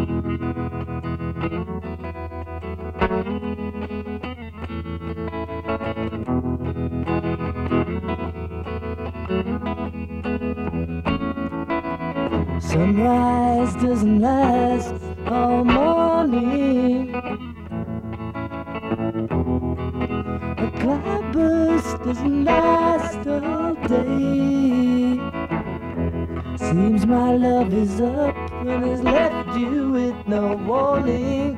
Sunrise doesn't last all morning. A cloudburst doesn't last all day. Seems my love is up and has left you with no warning.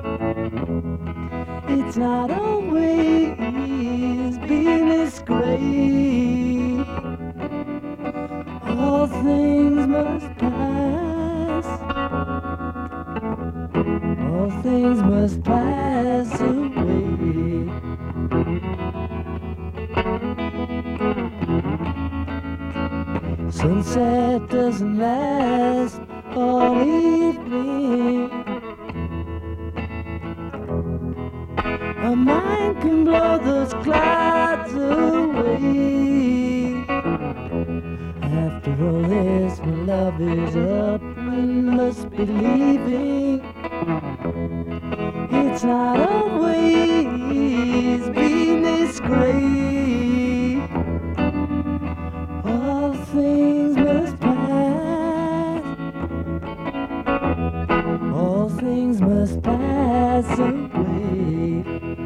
It's not always been this great. All things must pass. All things must pass away. Sunset doesn't last all evening. A mind can blow those clouds away. After all this, my love is up and must be leaving. It's not always been this great. All things must pass. All things must pass away.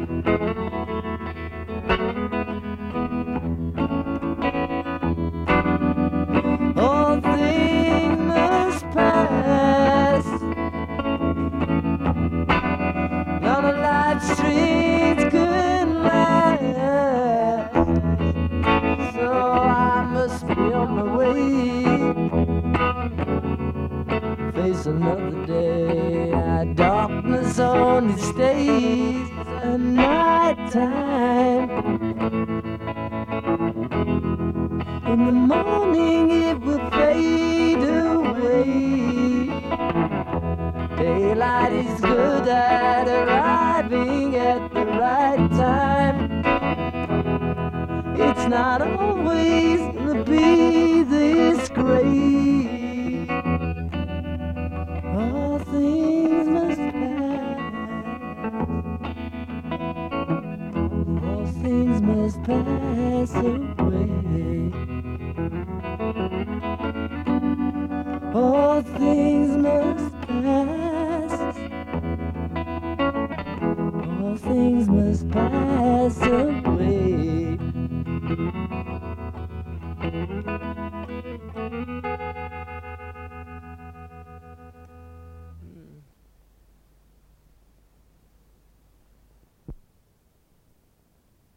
All things must pass. None of life's streets could last. So I must be on my way. Face another day. Darkness only stays at night time. In the morning it will fade away. Daylight is good at arriving at the right time. It's not always gonna be this great. All things must pass. All things must pass away. All things must pass. All things must pass away.